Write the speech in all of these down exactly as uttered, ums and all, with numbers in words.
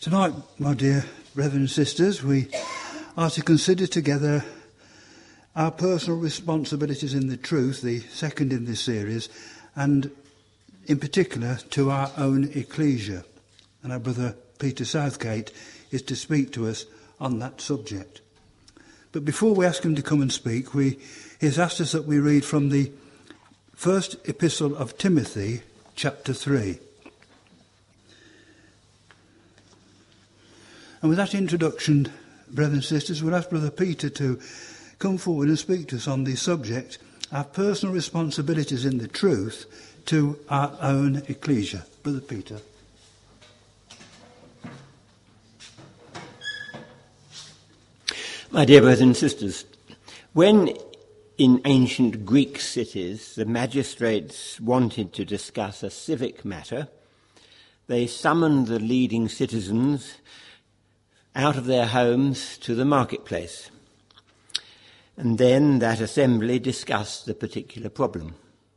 Tonight, my dear brothers and sisters, we are to consider together our personal responsibilities in the truth, the second in this series, and in particular to our own ecclesia. And our brother Peter Southgate is to speak to us on that subject. But before we ask him to come and speak, we, he has asked us that we read from the first epistle of Timothy, chapter three. And with that introduction, brothers and sisters, we'll ask Brother Peter to come forward and speak to us on the subject, our personal responsibilities in the truth to our own ecclesia. Brother Peter. My dear brothers and sisters, when in ancient Greek cities the magistrates wanted to discuss a civic matter, they summoned the leading citizens out of their homes to the marketplace. And then that assembly discussed the particular problem.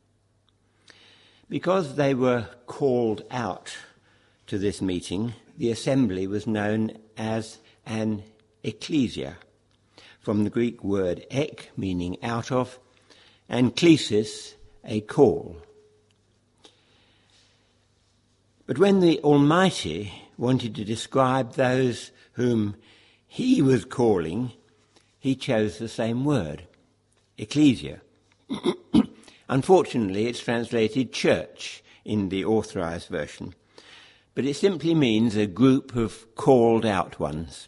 Because they were called out to this meeting, the assembly was known as an ecclesia, from the Greek word ek, meaning out of, and klesis, a call. But when the Almighty wanted to describe those whom he was calling, he chose the same word, ecclesia. Unfortunately, it's translated church in the authorized version, but it simply means a group of called out ones.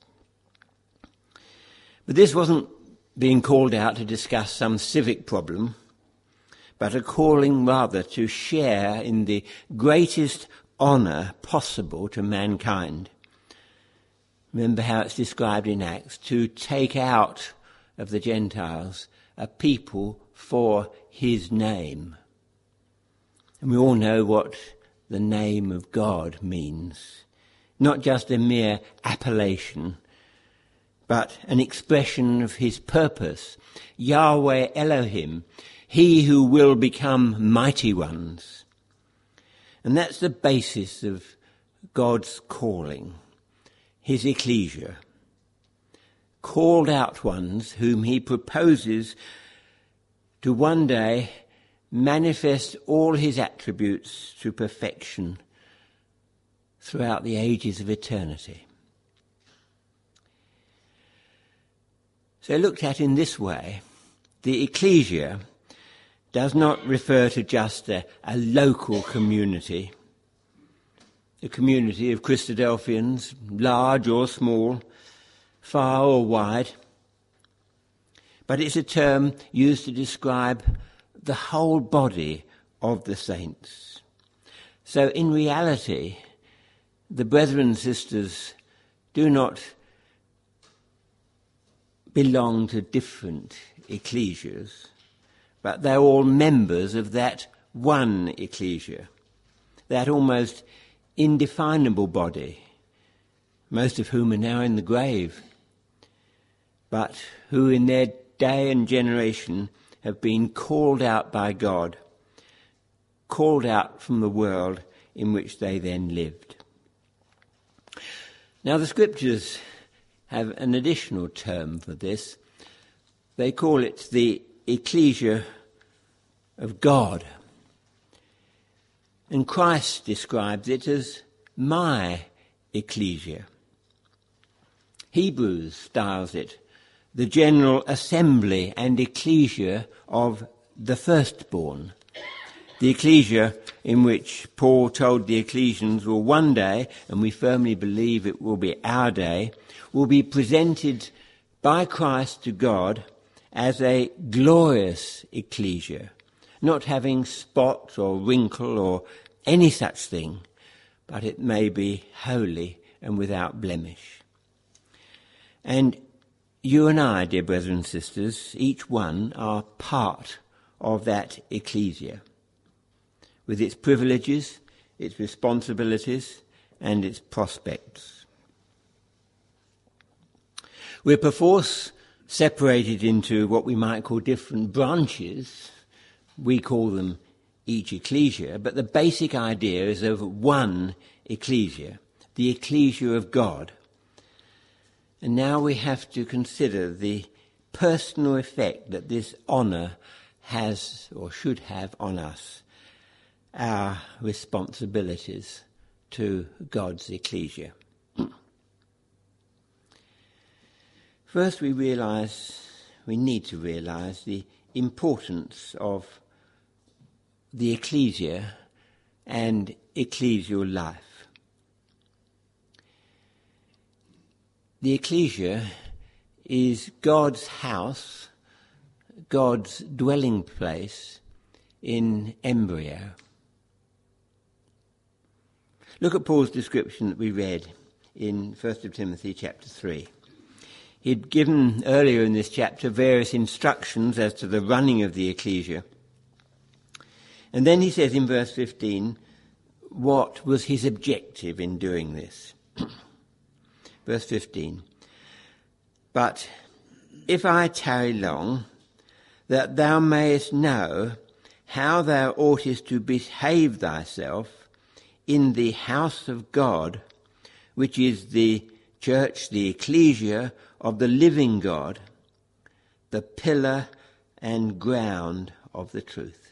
But this wasn't being called out to discuss some civic problem, but a calling rather to share in the greatest honour possible to mankind. Remember how it's described in Acts, to take out of the Gentiles a people for his name. And we all know what the name of God means. Not just a mere appellation, but an expression of his purpose. Yahweh Elohim, he who will become mighty ones. And that's the basis of God's calling. His ecclesia, called out ones whom he proposes to one day manifest all his attributes to perfection throughout the ages of eternity. So looked at in this way, the ecclesia does not refer to just a, a local community, a community of Christadelphians, large or small, far or wide. But it's a term used to describe the whole body of the saints. So in reality, the brethren and sisters do not belong to different ecclesias, but they're all members of that one ecclesia, that almost indefinable body, most of whom are now in the grave, but who in their day and generation have been called out by God, called out from the world in which they then lived. Now the scriptures have an additional term for this. They call it the ecclesia of God. And Christ describes it as my ecclesia. Hebrews styles it the general assembly and ecclesia of the firstborn. The ecclesia in which Paul told the Ecclesians will one day, and we firmly believe it will be our day, will be presented by Christ to God as a glorious ecclesia, not having spot or wrinkle or any such thing, but it may be holy and without blemish. And you and I, dear brothers and sisters, each one are part of that ecclesia, with its privileges, its responsibilities, and its prospects. We're perforce separated into what we might call different branches. We call them each ecclesia, but the basic idea is of one ecclesia, the ecclesia of God. And now we have to consider the personal effect that this honour has or should have on us, our responsibilities to God's ecclesia. First, we realise, we need to realise the importance of the ecclesia and ecclesial life. The ecclesia is God's house, God's dwelling place in embryo. Look at Paul's description that we read in First Timothy chapter three. He'd given earlier in this chapter various instructions as to the running of the ecclesia. And then he says in verse fifteen, what was his objective in doing this? Verse fifteen, but if I tarry long, that thou mayest know how thou oughtest to behave thyself in the house of God, which is the church, the ecclesia of the living God, the pillar and ground of the truth.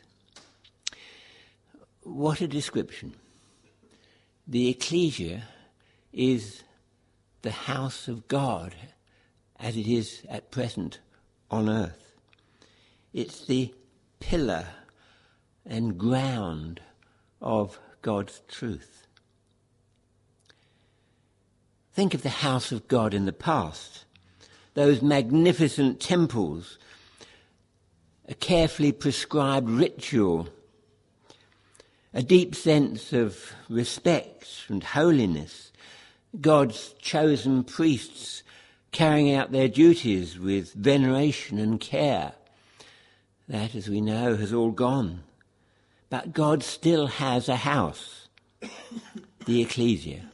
What a description. The ecclesia is the house of God as it is at present on earth. It's the pillar and ground of God's truth. Think of the house of God in the past. Those magnificent temples, a carefully prescribed ritual, a deep sense of respect and holiness, God's chosen priests carrying out their duties with veneration and care. That, as we know, has all gone. But God still has a house, the ecclesia.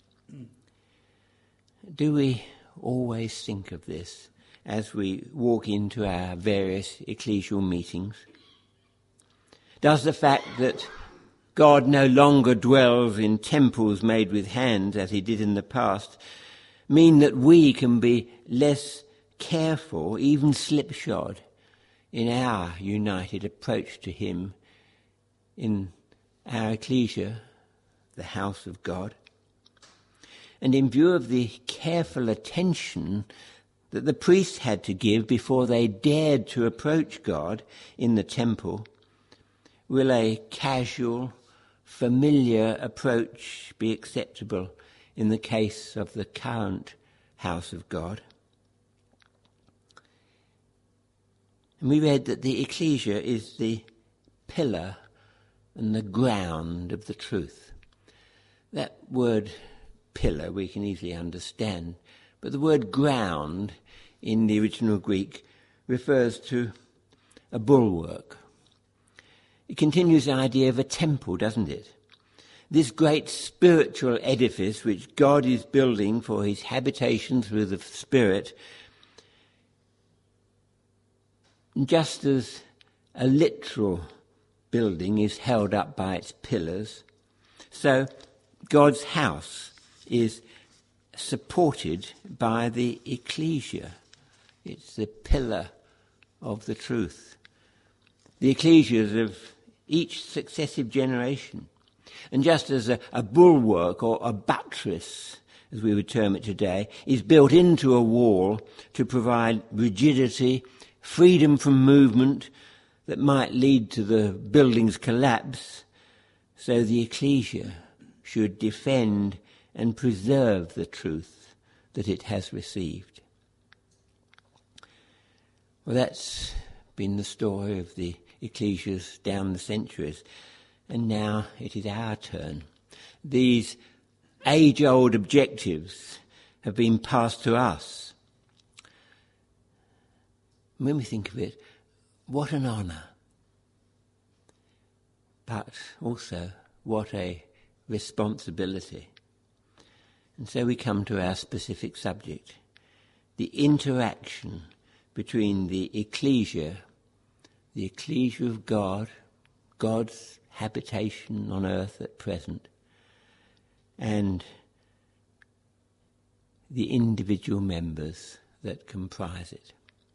Do we always think of this as we walk into our various ecclesial meetings? Does the fact that God no longer dwells in temples made with hands as he did in the past mean that we can be less careful, even slipshod, in our united approach to him in our ecclesia, the house of God? And in view of the careful attention that the priests had to give before they dared to approach God in the temple, will a casual, familiar approach be acceptable in the case of the current house of God? And we read that the ecclesia is the pillar and the ground of the truth. That word pillar we can easily understand, but the word ground in the original Greek refers to a bulwark. It continues the idea of a temple, doesn't it? This great spiritual edifice which God is building for his habitation through the Spirit, just as a literal building is held up by its pillars, so God's house is supported by the ecclesia. It's the pillar of the truth. The ecclesias of each successive generation. And just as a, a bulwark or a buttress, as we would term it today, is built into a wall to provide rigidity, freedom from movement that might lead to the building's collapse, so the ecclesia should defend and preserve the truth that it has received. Well, that's been the story of the ecclesias down the centuries, and now it is our turn. These age-old objectives have been passed to us. When we think of it, what an honour, but also what a responsibility. And so we come to our specific subject, the interaction between the ecclesia, the ecclesia of God, God's habitation on earth at present, and the individual members that comprise it.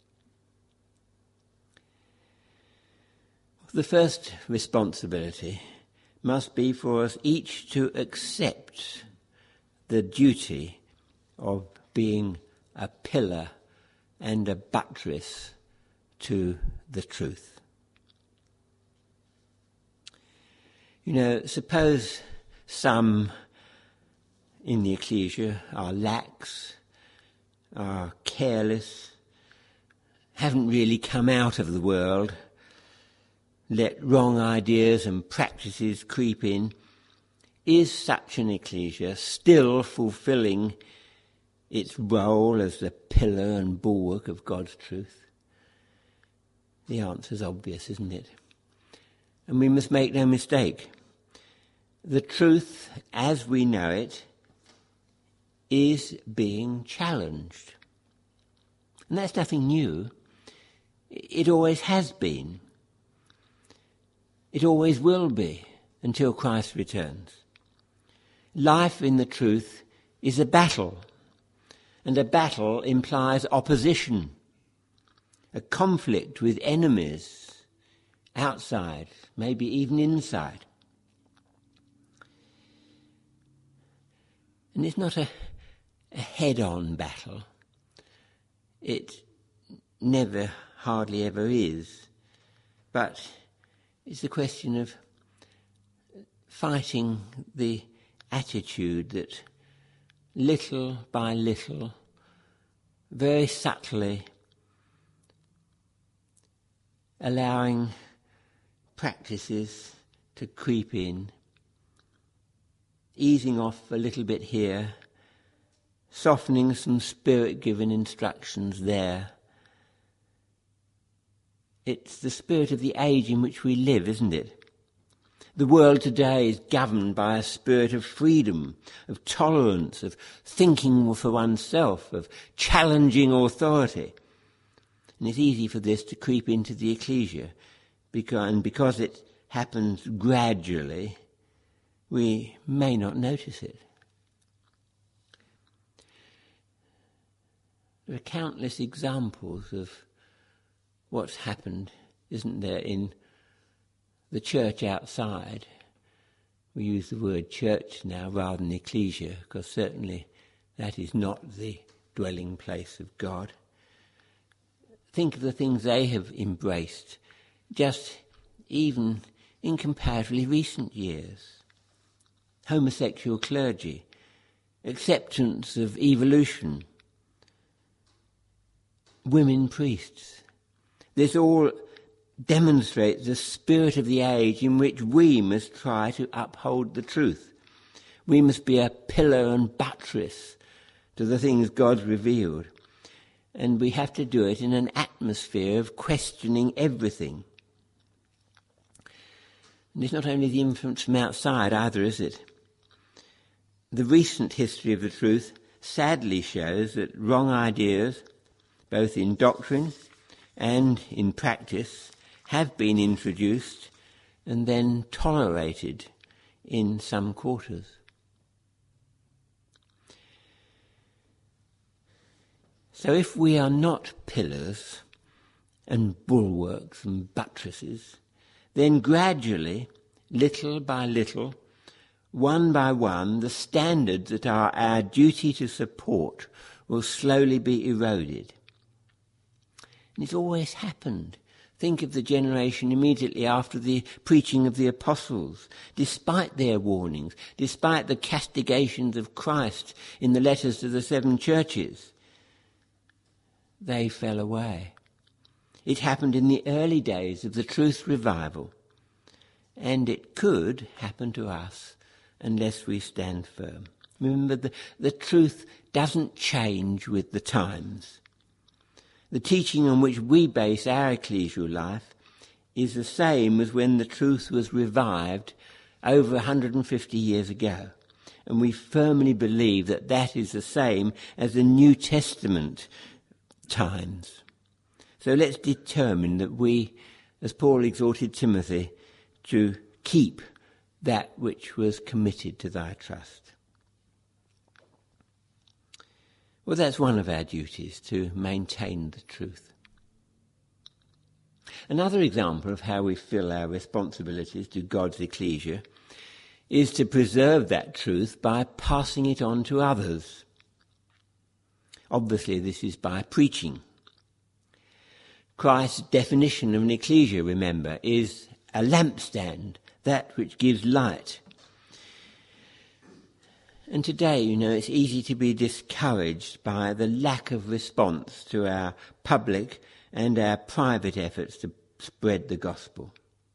The first responsibility must be for us each to accept the duty of being a pillar and a buttress to the truth. You know, suppose some in the ecclesia are lax, are careless, haven't really come out of the world, let wrong ideas and practices creep in. Is such an ecclesia still fulfilling its role as the pillar and bulwark of God's truth? The answer's obvious, isn't it? And we must make no mistake. The truth, as we know it, is being challenged. And that's nothing new. It always has been. It always will be until Christ returns. Life in the truth is a battle, and a battle implies opposition, a conflict with enemies outside, maybe even inside. And it's not a, a head-on battle. It never, hardly ever is. But it's a question of fighting the attitude that little by little, very subtly, allowing practices to creep in, easing off a little bit here, softening some spirit-given instructions there. It's the spirit of the age in which we live, isn't it? The world today is governed by a spirit of freedom, of tolerance, of thinking for oneself, of challenging authority. And it's easy for this to creep into the ecclesia, because, and because it happens gradually, we may not notice it. There are countless examples of what's happened, isn't there, in the church outside. We use the word church now rather than ecclesia, because certainly that is not the dwelling place of God. Think of the things they have embraced, just even in comparatively recent years. Homosexual clergy, acceptance of evolution, women priests. This all demonstrates the spirit of the age in which we must try to uphold the truth. We must be a pillar and buttress to the things God's revealed. And we have to do it in an atmosphere of questioning everything. And it's not only the influence from outside either, is it? The recent history of the truth sadly shows that wrong ideas, both in doctrine and in practice, have been introduced and then tolerated in some quarters. So if we are not pillars and bulwarks and buttresses, then gradually, little by little, one by one, the standards that are our duty to support will slowly be eroded. And it's always happened. Think of the generation immediately after the preaching of the apostles. Despite their warnings, despite the castigations of Christ in the letters to the seven churches, they fell away. It happened in the early days of the truth revival. And it could happen to us unless we stand firm. Remember, the, the truth doesn't change with the times. The teaching on which we base our ecclesial life is the same as when the truth was revived over one hundred fifty years ago. And we firmly believe that that is the same as the New Testament times. So let's determine that we, as Paul exhorted Timothy, to keep that which was committed to thy trust. Well, that's one of our duties, to maintain the truth. Another example of how we fill our responsibilities to God's ecclesia is to preserve that truth by passing it on to others. Obviously, this is by preaching. Christ's definition of an ecclesia, remember, is a lampstand, that which gives light. And today, you know, it's easy to be discouraged by the lack of response to our public and our private efforts to spread the gospel.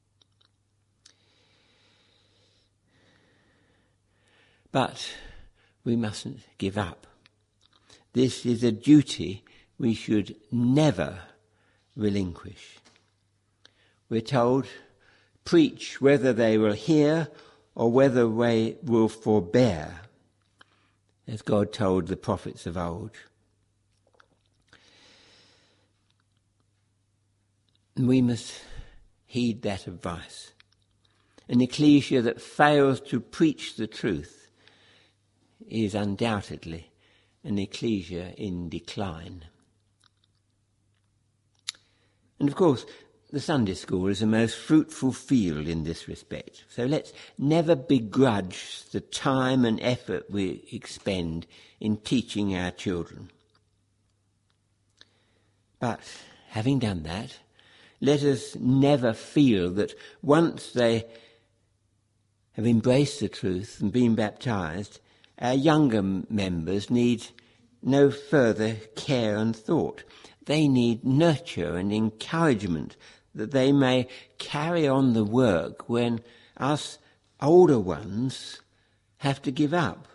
But we mustn't give up. This is a duty we should never relinquish. We're told, preach whether they will hear or whether they will forbear, as God told the prophets of old. We must heed that advice. An ecclesia that fails to preach the truth is undoubtedly an ecclesia in decline. And of course, the Sunday school is the most fruitful field in this respect. So let's never begrudge the time and effort we expend in teaching our children. But having done that, let us never feel that once they have embraced the truth and been baptized, our younger members need no further care and thought. They need nurture and encouragement that they may carry on the work when us older ones have to give up.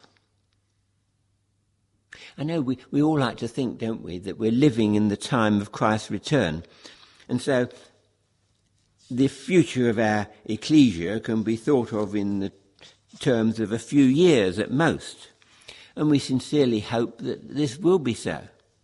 I know we, we all like to think, don't we, that we're living in the time of Christ's return. And so the future of our ecclesia can be thought of in the terms of a few years at most. And we sincerely hope that this will be so.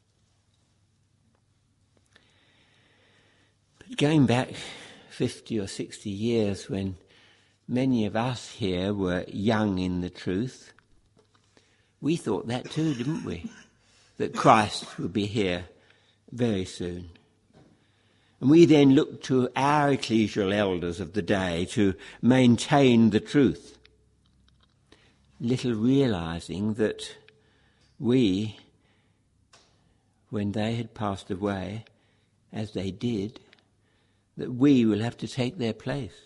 But going back fifty or sixty years, when many of us here were young in the truth, we thought that too, didn't we? That Christ would be here very soon. And we then looked to our ecclesial elders of the day to maintain the truth, little realizing that we, when they had passed away, as they did, that we will have to take their place.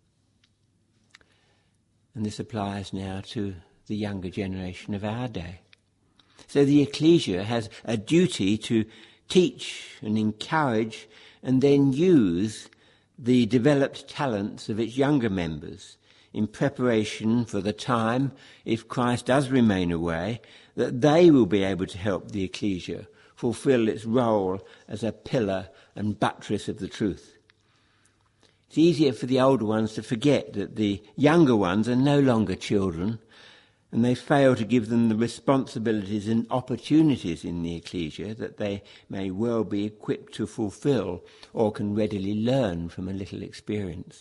And this applies now to the younger generation of our day. So the ecclesia has a duty to teach and encourage and then use the developed talents of its younger members in preparation for the time, if Christ does remain away, that they will be able to help the ecclesia fulfill its role as a pillar and buttress of the truth. It's easier for the older ones to forget that the younger ones are no longer children, and they fail to give them the responsibilities and opportunities in the ecclesia that they may well be equipped to fulfill or can readily learn from a little experience.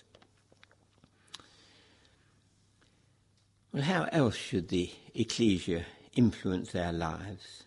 Well, how else should the ecclesia influence our lives?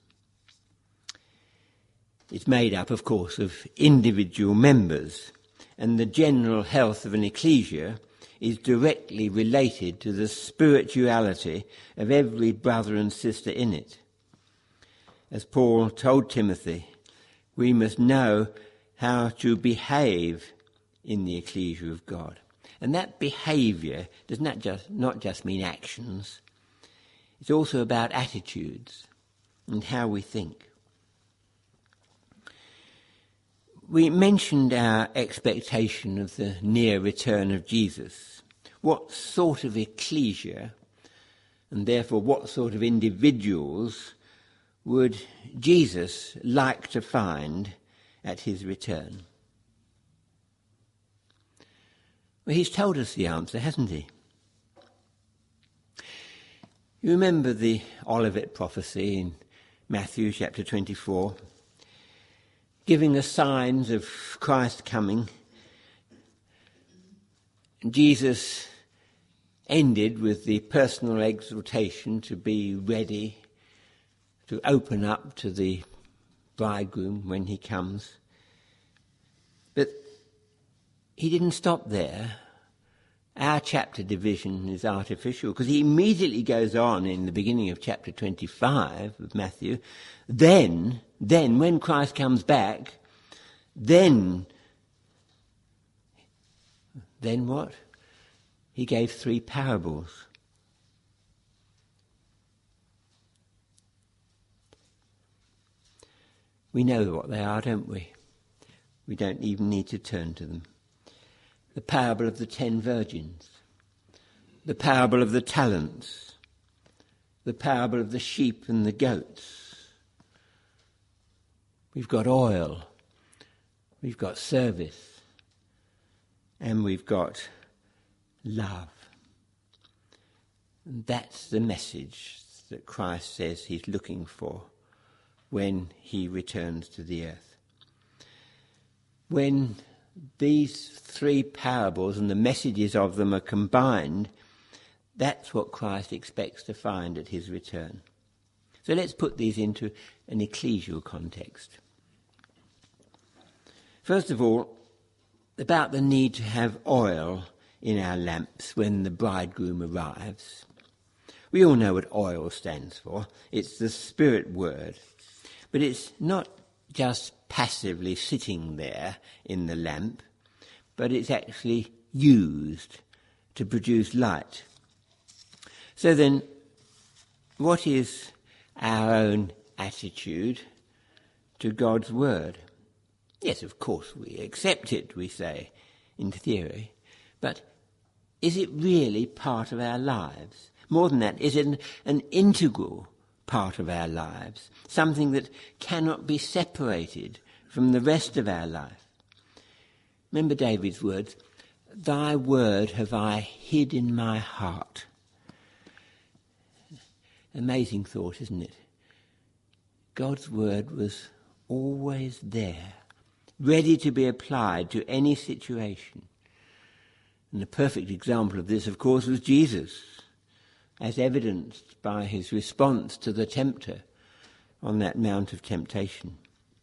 It's made up, of course, of individual members, and the general health of an ecclesia is directly related to the spirituality of every brother and sister in it. As Paul told Timothy, we must know how to behave in the ecclesia of God. And that behaviour does not just, not just mean actions. It's also about attitudes and how we think. We mentioned our expectation of the near return of Jesus. What sort of ecclesia, and therefore what sort of individuals, would Jesus like to find at his return? Well, he's told us the answer, hasn't he? You remember the Olivet prophecy in Matthew chapter twenty-four? Giving us signs of Christ coming. Jesus ended with the personal exhortation to be ready, to open up to the bridegroom when he comes. But he didn't stop there. Our chapter division is artificial because he immediately goes on in the beginning of chapter twenty-five of Matthew. Then, then when Christ comes back, then, then what? He gave three parables. We know what they are, don't we? We don't even need to turn to them. The parable of the ten virgins, the parable of the talents, the parable of the sheep and the goats. We've got oil, we've got service, and we've got love. And that's the message that Christ says he's looking for when he returns to the earth. When these three parables and the messages of them are combined, that's what Christ expects to find at his return. So let's put these into an ecclesial context. First of all, about the need to have oil in our lamps when the bridegroom arrives. We all know what oil stands for. It's the Spirit word. But it's not just passively sitting there in the lamp, but it's actually used to produce light. So then, what is our own attitude to God's word? Yes, of course, we accept it, we say, in theory, but is it really part of our lives? More than that, is it an, an integral part of our lives, something that cannot be separated from the rest of our life? Remember David's words, "Thy word have I hid in my heart." Amazing thought, isn't it? God's word was always there, ready to be applied to any situation. And the perfect example of this, of course, was Jesus, as evidenced by his response to the tempter on that Mount of Temptation.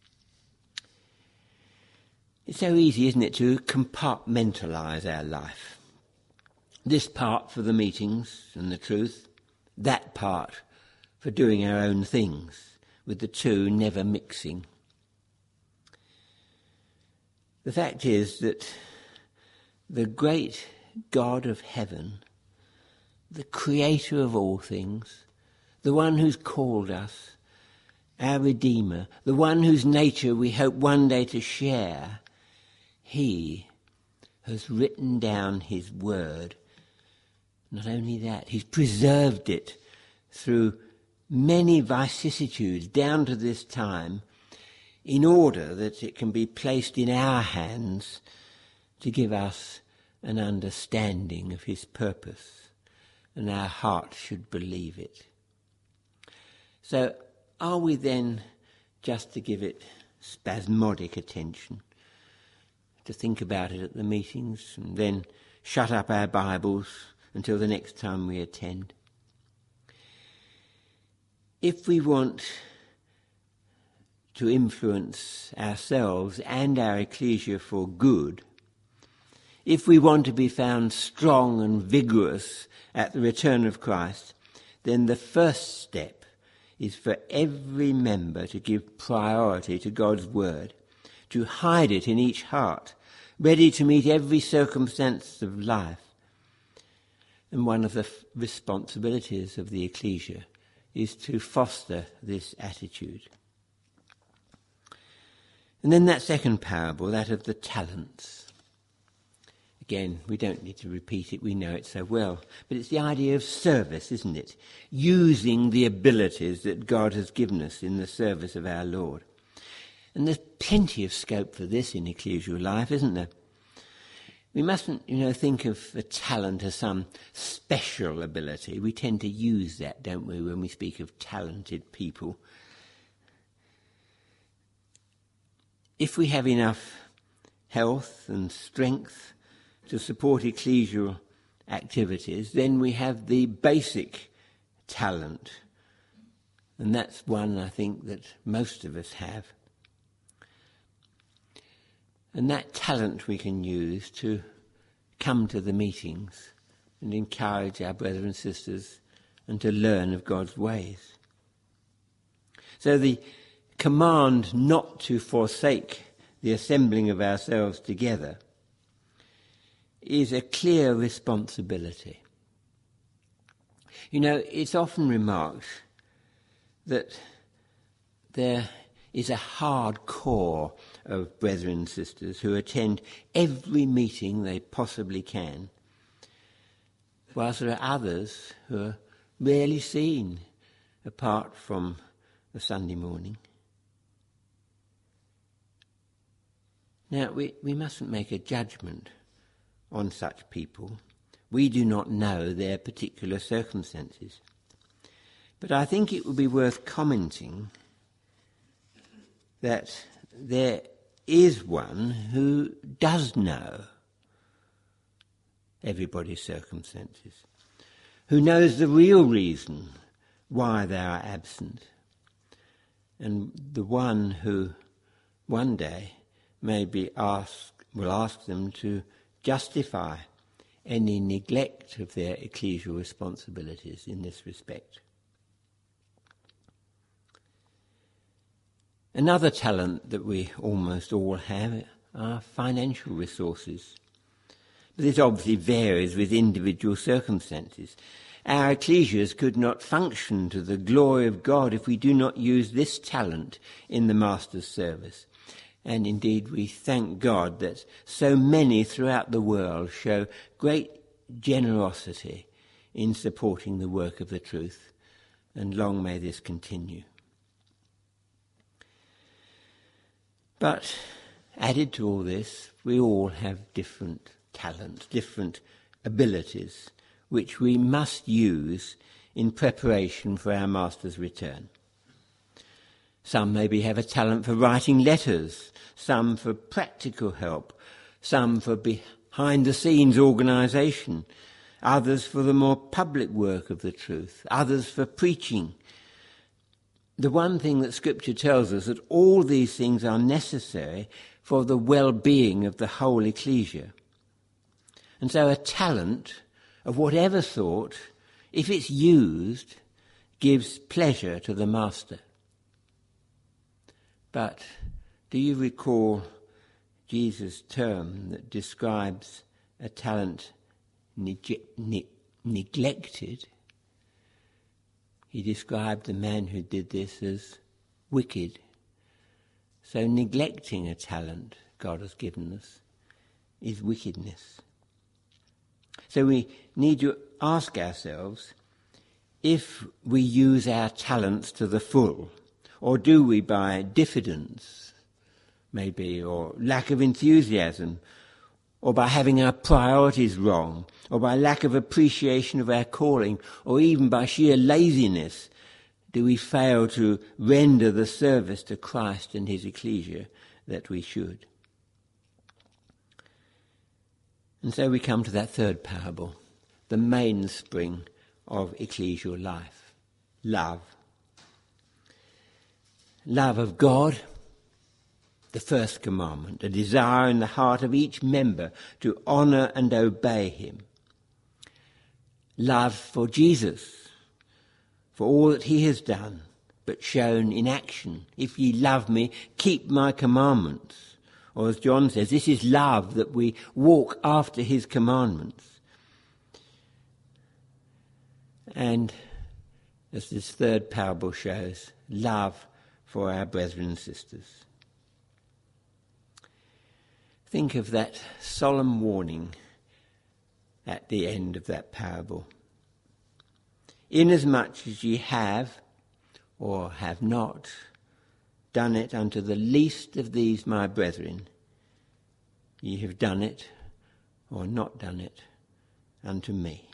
It's so easy, isn't it, to compartmentalise our life. This part for the meetings and the truth, that part for doing our own things, with the two never mixing. The fact is that the great God of heaven, the creator of all things, the one who's called us, our Redeemer, the one whose nature we hope one day to share, he has written down his word. Not only that, he's preserved it through many vicissitudes down to this time in order that it can be placed in our hands to give us an understanding of his purpose, and our heart should believe it. So are we then just to give it spasmodic attention, to think about it at the meetings and then shut up our Bibles until the next time we attend? If we want to influence ourselves and our ecclesia for good, if we want to be found strong and vigorous at the return of Christ, then the first step is for every member to give priority to God's word, to hide it in each heart, ready to meet every circumstance of life. And one of the f- responsibilities of the ecclesia is to foster this attitude. And then that second parable, that of the talents. Again, we don't need to repeat it, we know it so well. But it's the idea of service, isn't it? Using the abilities that God has given us in the service of our Lord. And there's plenty of scope for this in ecclesial life, isn't there? We mustn't, you know, think of a talent as some special ability. We tend to use that, don't we, when we speak of talented people. If we have enough health and strength to support ecclesial activities, then we have the basic talent And that's one I think that most of us have. And that talent we can use to come to the meetings and encourage our brothers and sisters and to learn of God's ways. So the command not to forsake the assembling of ourselves together is a clear responsibility. You know, it's often remarked that there is a hard core of brethren and sisters who attend every meeting they possibly can, whilst there are others who are rarely seen apart from a Sunday morning. Now, we, we mustn't make a judgment on such people. We do not know their particular circumstances. But I think it would be worth commenting that there is one who does know everybody's circumstances, who knows the real reason why they are absent, and the one who one day may be asked, will ask them to justify any neglect of their ecclesial responsibilities in this respect. Another talent that we almost all have are financial resources. But this obviously varies with individual circumstances. Our ecclesias could not function to the glory of God if we do not use this talent in the Master's service. And indeed we thank God that so many throughout the world show great generosity in supporting the work of the truth, and long may this continue. But added to all this, we all have different talents, different abilities, which we must use in preparation for our Master's return. Some maybe have a talent for writing letters, some for practical help, some for behind-the-scenes organisation, others for the more public work of the truth, others for preaching. The one thing that Scripture tells us that all these things are necessary for the well-being of the whole ecclesia. And so a talent of whatever sort, if it's used, gives pleasure to the Master. But do you recall Jesus' term that describes a talent neg- ne- neglected? He described the man who did this as wicked. So neglecting a talent God has given us is wickedness. So we need to ask ourselves if we use our talents to the full, or do we by diffidence, maybe, or lack of enthusiasm, or by having our priorities wrong, or by lack of appreciation of our calling, or even by sheer laziness, do we fail to render the service to Christ and his ecclesia that we should? And so we come to that third parable, the mainspring of ecclesial life, love. Love of God, the first commandment, a desire in the heart of each member to honour and obey him. Love for Jesus, for all that he has done, but shown in action. If ye love me, keep my commandments. Or as John says, this is love, that we walk after his commandments. And as this third parable shows, love for our brethren and sisters. Think of that solemn warning at the end of that parable. Inasmuch as ye have, or have not, done it unto the least of these my brethren, ye have done it, or not done it, unto me.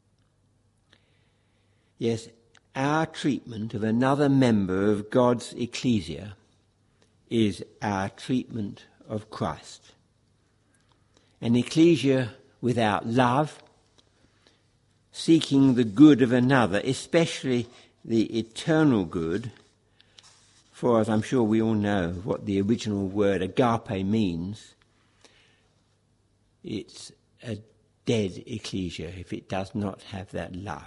Yes, our treatment of another member of God's ecclesia is our treatment of Christ. An ecclesia without love, seeking the good of another, especially the eternal good, for as I'm sure we all know what the original word agape means, it's a dead ecclesia if it does not have that love.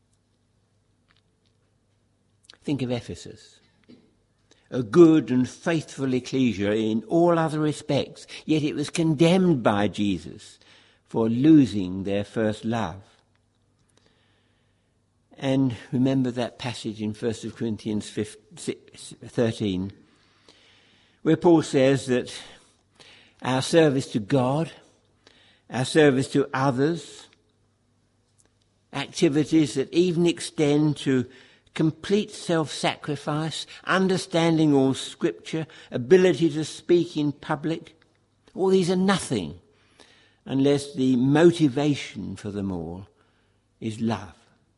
Think of Ephesus, a good and faithful ecclesia in all other respects, yet it was condemned by Jesus for losing their first love. And remember that passage in First Corinthians thirteen, where Paul says that our service to God, our service to others, activities that even extend to complete self-sacrifice, understanding all Scripture, ability to speak in public, all these are nothing unless the motivation for them all is love.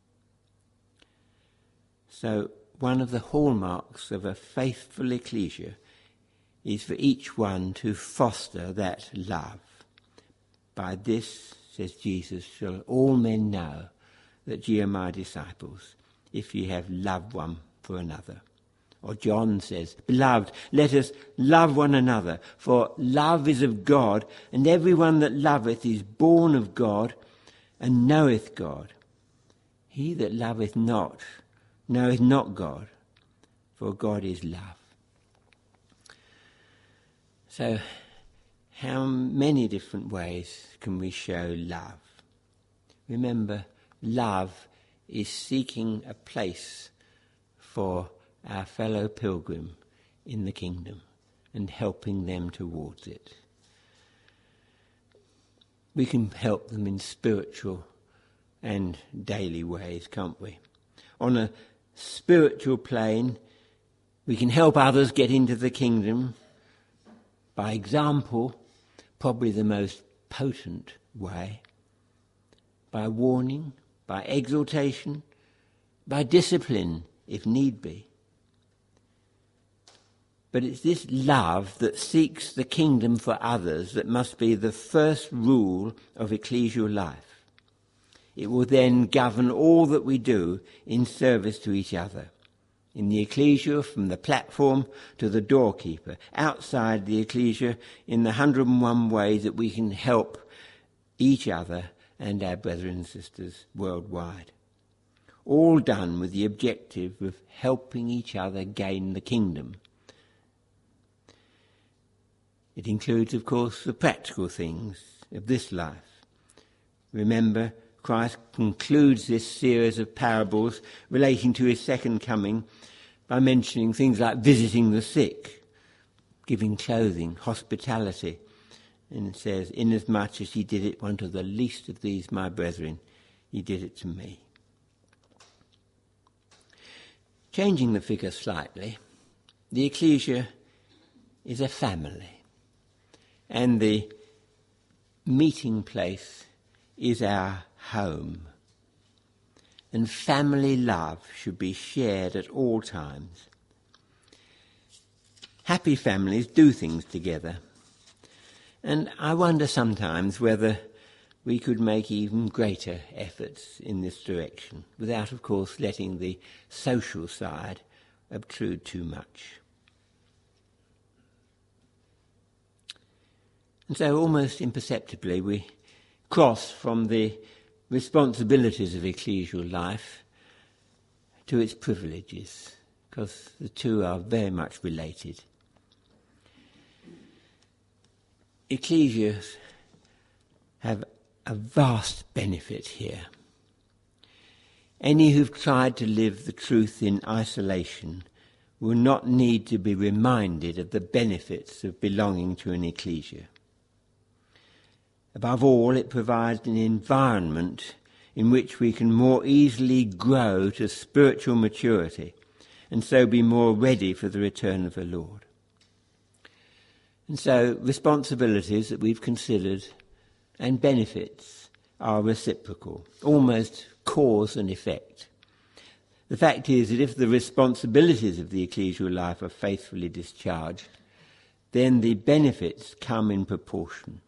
So one of the hallmarks of a faithful ecclesia is for each one to foster that love. By this, says Jesus, shall all men know that ye are my disciples, if ye have love one for another. Or John says, beloved, let us love one another, for love is of God, and everyone that loveth is born of God, and knoweth God. He that loveth not knoweth not God, for God is love. So, how many different ways can we show love? Remember, love is seeking a place for our fellow pilgrim in the kingdom and helping them towards it. We can help them in spiritual and daily ways, can't we? On a spiritual plane, we can help others get into the kingdom by example, probably the most potent way, by warning, by exhortation, by discipline, if need be. But it's this love that seeks the kingdom for others that must be the first rule of ecclesial life. It will then govern all that we do in service to each other. In the ecclesia, from the platform to the doorkeeper. Outside the ecclesia, in the hundred and one ways that we can help each other and our brothers and sisters worldwide. All done with the objective of helping each other gain the kingdom. It includes, of course, the practical things of this life. Remember, Christ concludes this series of parables relating to his second coming by mentioning things like visiting the sick, giving clothing, hospitality. And it says, inasmuch as he did it unto the least of these my brethren, he did it to me. Changing the figure slightly, the ecclesia is a family, and the meeting place is our home. And family love should be shared at all times. Happy families do things together. And I wonder sometimes whether we could make even greater efforts in this direction, without, of course, letting the social side obtrude too much. And so almost imperceptibly we cross from the responsibilities of ecclesial life to its privileges, because the two are very much related. Ecclesias have a vast benefit here. Any who've tried to live the truth in isolation will not need to be reminded of the benefits of belonging to an ecclesia. Above all, it provides an environment in which we can more easily grow to spiritual maturity and so be more ready for the return of the Lord. And so responsibilities that we've considered and benefits are reciprocal, almost cause and effect. The fact is that if the responsibilities of the ecclesial life are faithfully discharged, then the benefits come in proportion.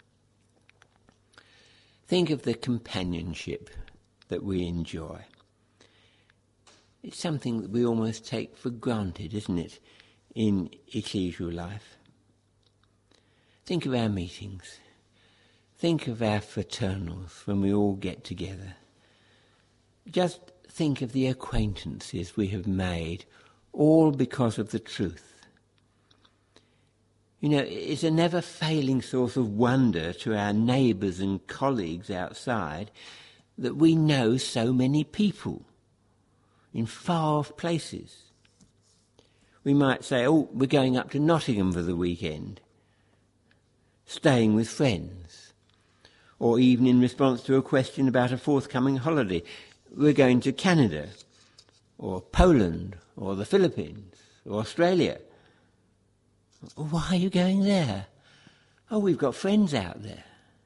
Think of the companionship that we enjoy. It's something that we almost take for granted, isn't it, in ecclesial life. Think of our meetings. Think of our fraternals when we all get together. Just think of the acquaintances we have made, all because of the truth. You know, it's a never-failing source of wonder to our neighbours and colleagues outside that we know so many people in far-off places. We might say, oh, we're going up to Nottingham for the weekend, staying with friends. Or even in response to a question about a forthcoming holiday, we're going to Canada, or Poland, or the Philippines, or Australia. Why are you going there? Oh, we've got friends out there.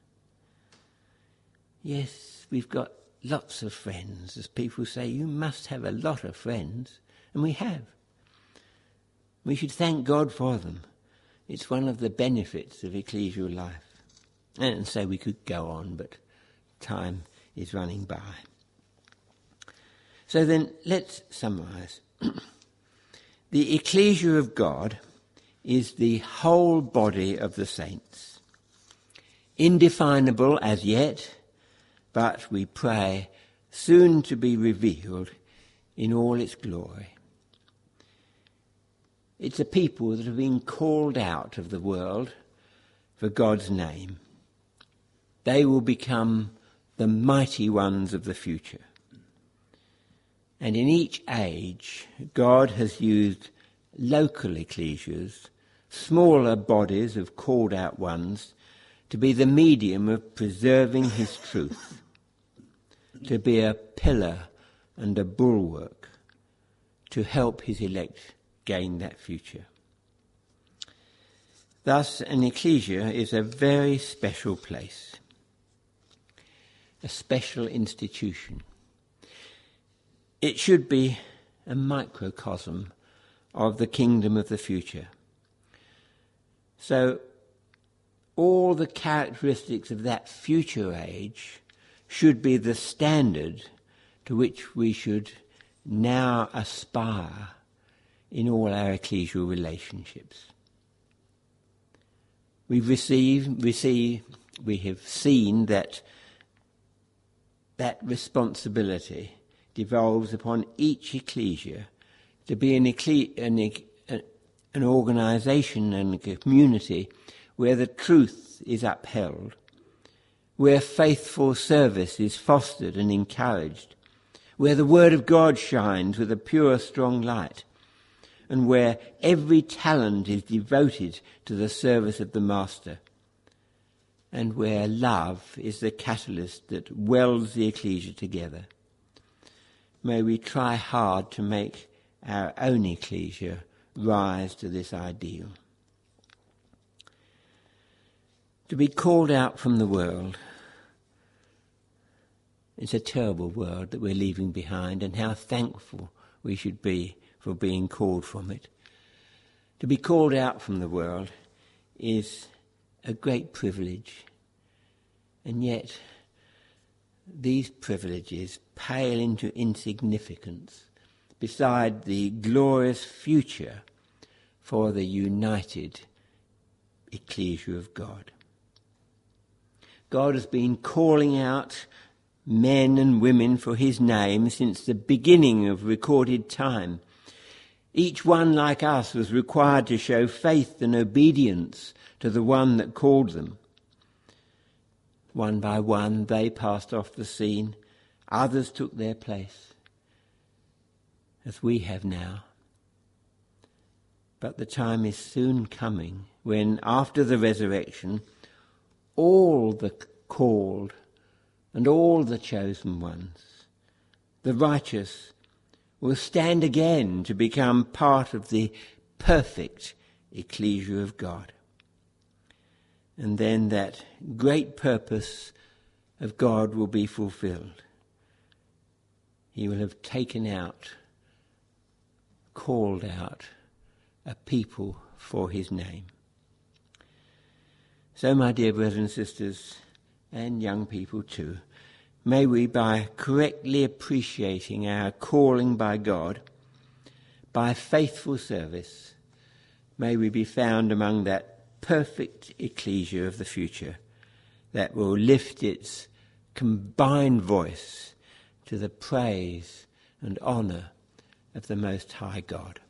Yes, we've got lots of friends. As people say, you must have a lot of friends. And we have. We should thank God for them. It's one of the benefits of ecclesial life. And so we could go on, but time is running by. So then, let's summarise. The ecclesia of God is the whole body of the saints. Indefinable as yet, but we pray soon to be revealed in all its glory. It's a people that have been called out of the world for God's name. They will become the mighty ones of the future. And in each age, God has used local ecclesias, smaller bodies of called out ones, to be the medium of preserving his truth, to be a pillar and a bulwark to help his elect gain that future. Thus, an ecclesia is a very special place, a special institution. It should be a microcosm of the kingdom of the future. So, all the characteristics of that future age should be the standard to which we should now aspire in all our ecclesial relationships. We've received, receive, we have seen that that responsibility devolves upon each ecclesia to be an, ecclesi- an, an organisation and a community where the truth is upheld, where faithful service is fostered and encouraged, where the word of God shines with a pure, strong light, and where every talent is devoted to the service of the Master, and where love is the catalyst that welds the ecclesia together. May we try hard to make our own ecclesia rise to this ideal. To be called out from the world, it's a terrible world that we're leaving behind, and how thankful we should be for being called from it. To be called out from the world is a great privilege, and yet these privileges pale into insignificance beside the glorious future for the united ecclesia of God. God has been calling out men and women for his name since the beginning of recorded time. Each one, like us, was required to show faith and obedience to the one that called them. One by one, they passed off the scene. Others took their place, as we have now. But the time is soon coming when, after the resurrection, all the called and all the chosen ones, the righteous, will stand again to become part of the perfect ecclesia of God. And then that great purpose of God will be fulfilled. He will have taken out, called out a people for his name. So, my dear brothers and sisters, and young people too, may we, by correctly appreciating our calling by God, by faithful service, may we be found among that perfect ecclesia of the future that will lift its combined voice to the praise and honour of the Most High God.